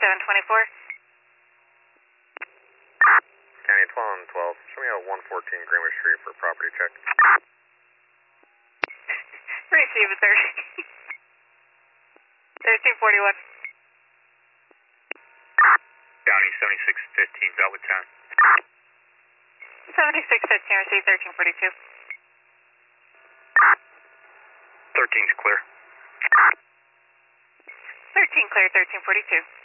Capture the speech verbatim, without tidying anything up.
seven twenty-four. County twelve and twelve. Show me a one fourteen Greenwich Street for property check. Receive it, sir. thirteen forty-one. County seventy-six fifteen, Beltwood Town. seventy-six fifteen, receive thirteen forty-two. thirteen's clear. thirteen clear, thirteen forty-two.